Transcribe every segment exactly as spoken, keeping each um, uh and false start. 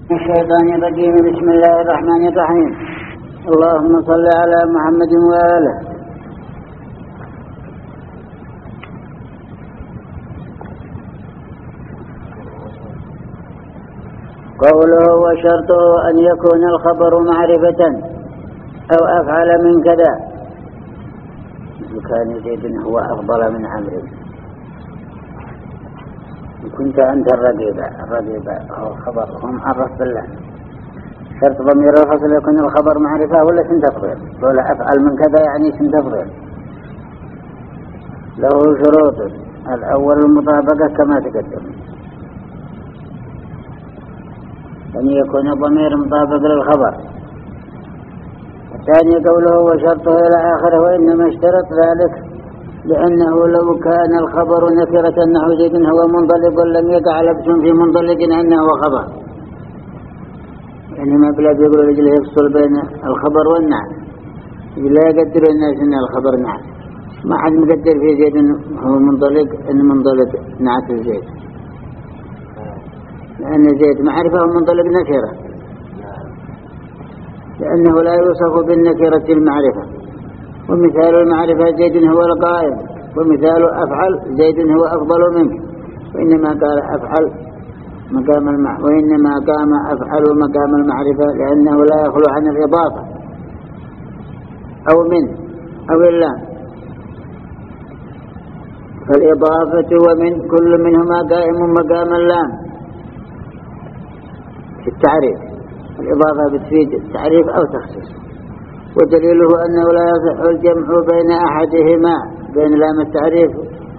الشيطان الرجيم. بسم الله الرحمن الرحيم. اللهم صل على محمد وآله. قوله وشرطه أن يكون الخبر معرفة أو أفعل من كذا، كان زيد هو أفضل من عمرو. كنت أنت الرقيبة الرقيبة هو الخبر هم عرف بالله. شرط ضمير الفصل يكون الخبر معرفة ولا اسم تفضيل؟ ولا أفعل من كذا يعني اسم تفضيل. له شروط: الأول المطابقة كما تقدم، أن يكون الضمير مطابق للخبر. الثاني قوله وشرطه إلى آخره، وإنما اشترط ذلك لأنه لو كان الخبر نكرة نحو زيد هو منطلق لم يقع لبس في منطلق أنه خبر. يعني ما بلا بيقولوا رجل يفصل بين الخبر والنعت، لا يقدر الناس أن الخبر نعت. ما حد مقدر في زيد هو منطلق أن منطلق نعت زيد، لأن زيد معرفة ومنطلق نكرة، لأنه لا يوصف بالنكرة المعرفة. ومثال المعرفة زيد هو القائم، ومثال أفعل زيد هو أفضل منه. وإنما قال أفعل مقام المع... وإنما قام أفعل مقام المعرفة لأنه لا يخلو عن الإضافة أو من أو اللام. فالإضافة ومن كل منهما قائم مقام اللام في التعريف. الإضافة بتفيد التعريف أو تخصيص. ودليله أنه لا يصح الجمع بين أحدهما، بين لام التعريف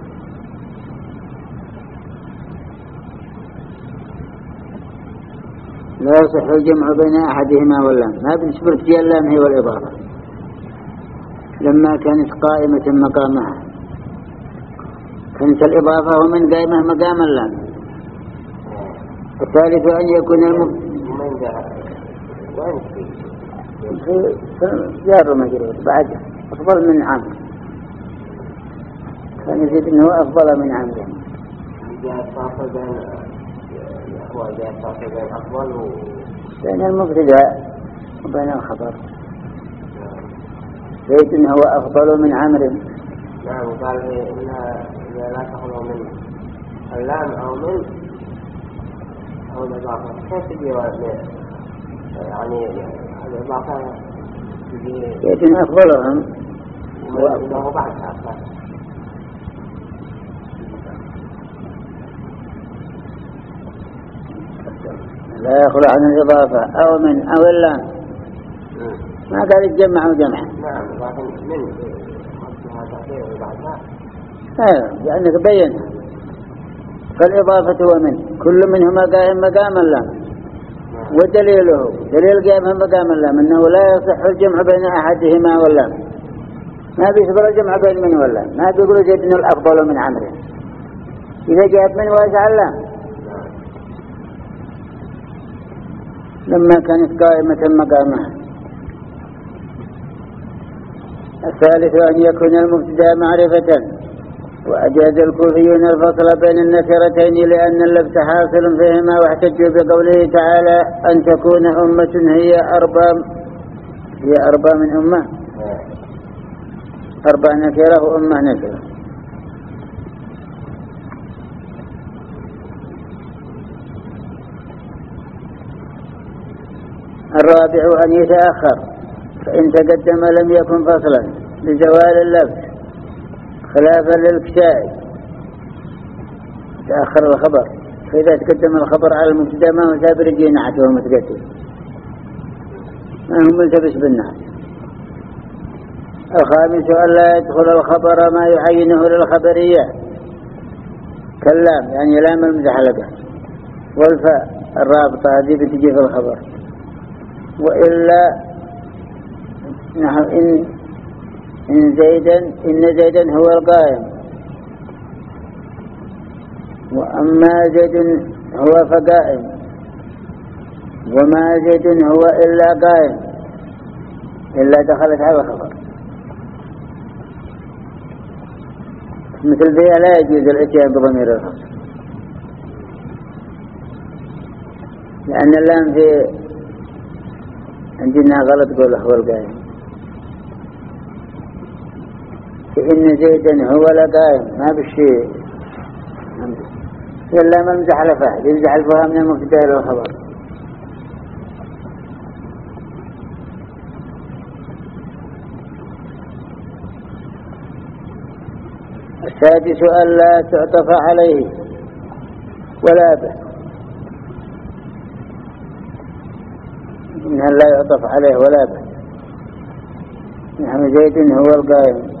لا يصح الجمع بين أحدهما واللام. ما بنسبر في اللام هي والإضافة لما كانت قائمة مقامها، كانت الإضافة ومن قائمة مقام اللام. الثالث أن يكون الم... جار مجرور بعد أفضل من عمرو، كان يزيد أنه أفضل من عمرو. بين المبتدأ وبين الخبر زيد أنه أفضل من عمرو. نعم، قال إنها لا تخلو من اللام أو من أو الإضافة. كيف تجي يعني الإضافة يتم أفضلهم وأفضله بعد أفضل. لا يخلو عن الإضافة أو من أو اللام. ما قال يتجمع وجمع. نعم، لكن من هذا كثير وبعدها ايوه لأنك بينها. فالإضافة ومن كل منهما قائم مقام اللام. ودليله دليل قائمه مقام اللام أنه لا يصح الجمع بين أحدهما واللام. ما بيصبر الجمع بين من واللام. ما بيقولوا زيد أنه الأفضل من عمرو إذا جاءت من واسع اللام لما كانت قائمة مقامها. الثالث أن يكون المبتدأ معرفة. وأجاز الكوفيون الفصل بين النكرتين لأن اللبس حاصل فيهما، واحتجوا بقوله تعالى أن تكون أمة هي أربع هي أربع من أمة، أربع نكرة وأمة نكرة. الرابع أن يتأخر، فإن تقدم لم يكن فصلا لزوال اللبس خلافا للكسائي. تأخر الخبر، فإذا تقدم الخبر على المبتدأ ما هو سابر يجي نعته ومتقدم، ما هو ملتبس بالنعت. الخامس أن لا يدخل الخبر ما يعينه للخبرية كاللام، يعني لام المزحلقة والفاء الرابطة هذه بتجي في الخبر. وإلا نحو إن إن زيدا إن زيدا هو القائم، وأما زيد هو فقائم، وما زيد هو إلا قائم، إلا دخلت على الخبر. مثل ذي لا يجوز الاتيان بضمير الخبر. لأن اللام في عندنا غلط قوله هو القائم، فإن زيدا هو لقائم ما بالشيء. اللام المزحلفة يمزح الفها من المبتدأ إلى الخبر. السادس ألا تعطف عليه ولا به، إنها لا يعطف عليه ولا به. نحن زيد هو القائم،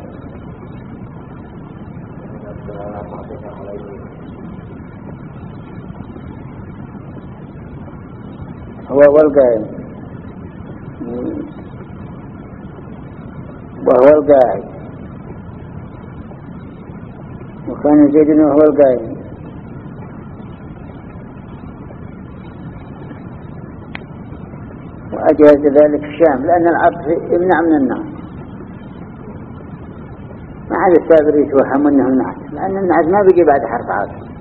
هو القائم وهو القاعد، وكان زيد وهو القائم. وأجاز ذلك الشام لأن العطف يمنع من النعت، ما عاد السابر يتوهم أنه النعت، لأن النعت ما بيجي بعد حرف عطف.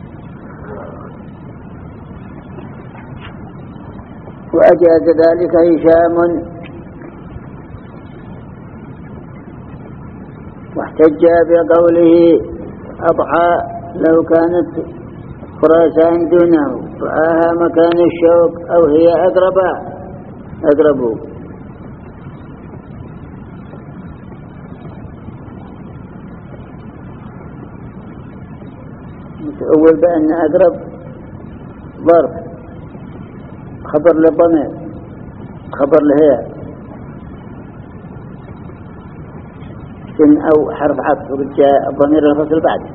وأجاز ذلك هشام، واحتج بقوله أضحى لو كانت خراسان دونه رآها مكان الشوك أو هي أقربا أقربوا. متأول بأن أقرب ظرف خبر للضمير، خبر لهي سن أو حرف عطف وجاء الضمير الفصل بعده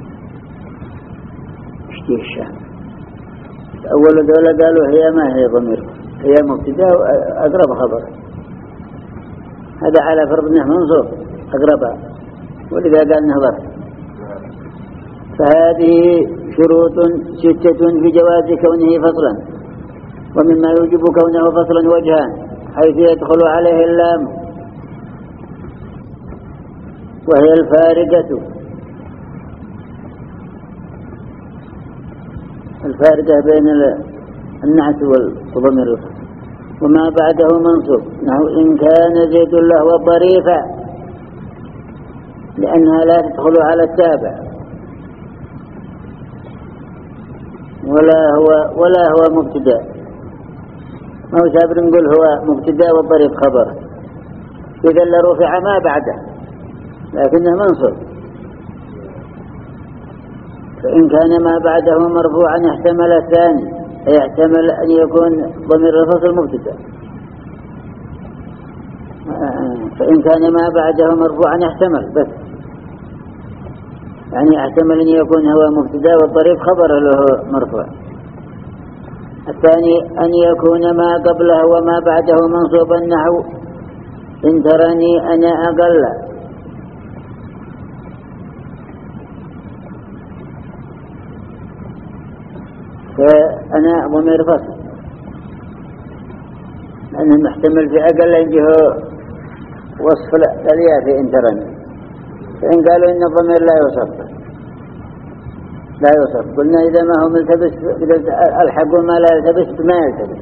اشتيه الشام. أول دولة قالوا هي ما هي ضمير، هي مبتدا أقرب خبر، هذا على فرض أنه منصوب أقربها، ولذا قال أنه ظرف. فهذه شروط ستة في جواز كونه فصلا، ومما يوجب كونه فصلا وجهان، حيث يدخل عليه اللام وهي الفارقة الفارقة بين النعت والضمير الفصل، وما بعده منصوب، نحو إن كان زيد له الضريفة، لأنها لا تدخل على التابع، ولا هو ولا هو مبتدا، ما هو سابر نقول هو مبتدا والضريف خبر، إذا لرفع ما بعده لكنه منصوب. فإن كان ما بعده مرفوعا احتمل الثاني، يحتمل أن يكون ضمير الفصل مبتدا. فإن كان ما بعده مرفوعا احتمل بس، يعني احتمل أن يكون هو مبتدا والضريف خبر له مرفوع. الثاني أن يكون ما قبله وما بعده منصوبا، نحو إن تراني أنا أقل، فأنا ضمير فصل لأنه محتمل في أقل يجيه وصف الألياء في إن تراني. فإن قالوا إن الضمير لا يوصف لا يوصف قلنا إذا ما هو ملتبس الحق ما لا يلتبس ما يلتبس.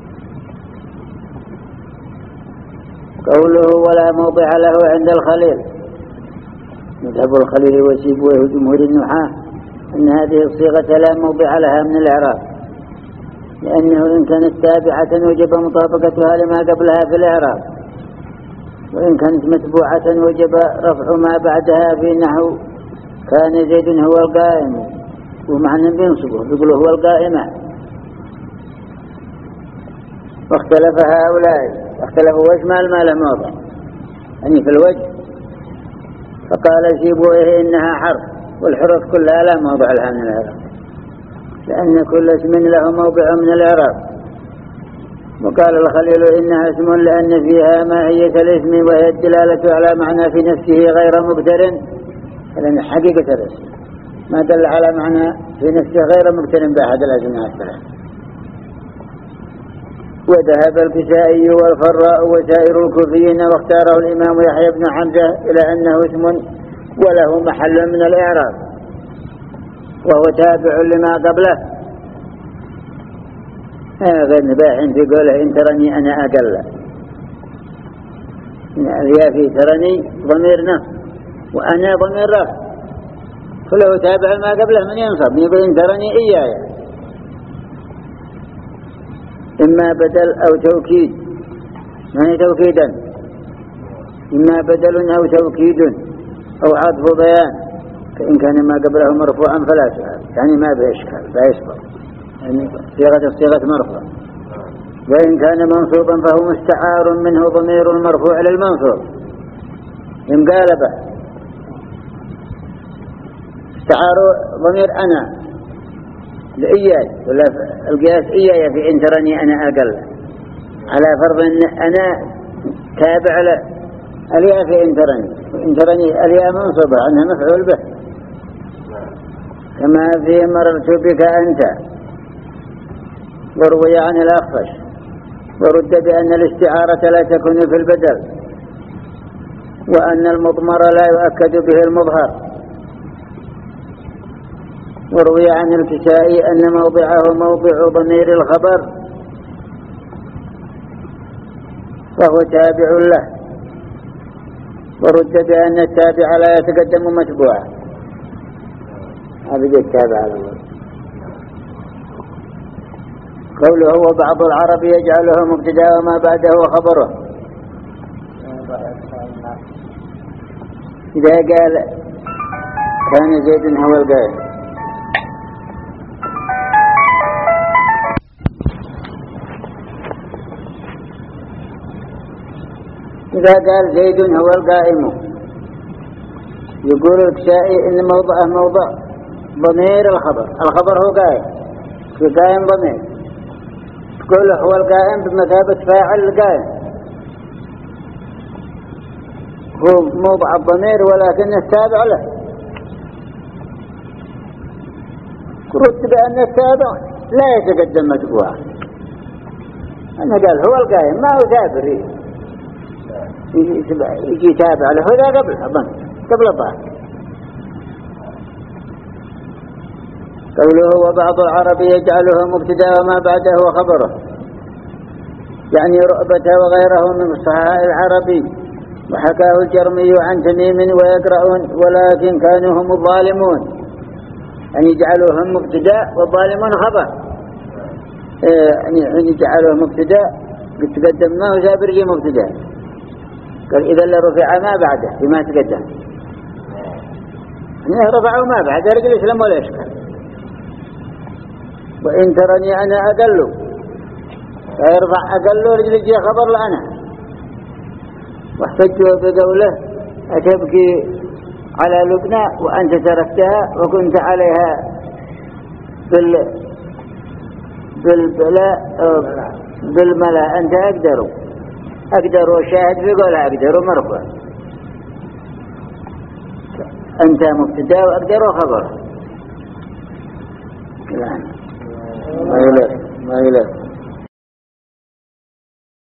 قوله ولا موضع له عند الخليل، مذهب الخليل وسيبويه جمهور النحاة أن هذه الصيغة لا موضع لها من الإعراب، لأنه إن كانت تابعة وجب مطابقتها لما قبلها في الإعراب، وإن كانت متبوعة وجب رفع ما بعدها في نحو كان زيد هو القائم، ومعنى بينصبه يقولوا هو القائمة. واختلف هؤلاء، اختلفوا وش مال ما له موضع، يعني في الوجه، فقال سيبويه إنها حرف، والحروف كلها لا موضع لها من الإعراب، لأن كل اسم له موضع من الإعراب. وقال الخليل إنها اسم لأن فيها ماهية الاسم وهي الدلالة على معنى في نفسه غير مقترن، لأن حقيقة الاسم ما دل على معنى في نفسه غير مقترن بأحد الأسماء الثلاثة. وذهب الكسائي والفراء وسائر الكوفيين، واختاره الإمام يحيى بن حمزة إلى أنه اسم وله محل من الإعراب، وهو تابع لما قبله. غير نباح في قوله إن ترني أنا أقل، الياء في ترني ضمير نفس وأنا ضمير رفع، فله تابع ما قبله من ينصب، يقول إن ترني إياي، إما بدل أو توكيد، يعني توكيدا، إما بدل أو توكيد أو عطف بيان، فإن كان ما قبله مرفوعا فلا سؤال، يعني ما بإشكال لا يصبر، يعني صيغة الصيغة مرفوع. وإن كان منصوبا فهو مستعار منه ضمير المرفوع للمنصوب انقالبه، استعار ضمير أنا لإياي، ولا القياس إياي في إن ترني أنا أقل، على فرض أن أنا تابع له الياء في إن ترني، وإن ترني الياء منصوبة عنها مفعول به، كما في مررت بك أنت، وروي عن الأخفش، ورد بأن الاستعارة لا تكون في البدل، وأن المضمر لا يؤكد به المظهر، وروي عن الكسائي أن موضعه موضع ضمير الخبر فهو تابع له، ورد بأن التابع لا يتقدم متبوعا، هذا التابع على الله. قوله وبعض العرب يجعله مبتدا وما بعده خبره، إذا قال كان زيد هو القائل، إذا قال زيد هو القائم، يقول الكسائي إن موضعه موضع ضمير الخبر، الخبر هو قائم، في قائم ضمير، تقول هو القائم بمثابة فاعل القائم، هو موضع الضمير ولكن التابع له، رد بأن التابع لا يتقدم متبوعا، أنا قال هو القائم ما هو تابع يجي تابع له، هذا قبل أظن قبل الضعف. قوله وبعض العرب يجعله مبتدا وما بعده خبره، يعني رؤبة وغيره من الصحاح العربي، وحكاه الجرمي عن تميم ويقرؤون ولكن كانوا هم الظالمون، يعني يجعلوهم مبتدا والظالمون خبر، يعني يجعلوه مبتدا قد تقدم ما هو جابر جي مبتدا، قال إذا لرفع ما بعده بما تقدم، يعني رفعوا ما بعده رجل الإسلام ولا يشكل. وإن ترني أنا أقل، فيرفع أقل رجل جي خبر لأنا، واحتجوا بقوله أتبكي على لبنى وأنت تركتها وكنت عليها بال بالبلاء بالملاء أنت أقدر أقدر وشاهد في قولها أقدر مرفوع، أنت مبتدا وأقدر خبر. ما يلف ما يلف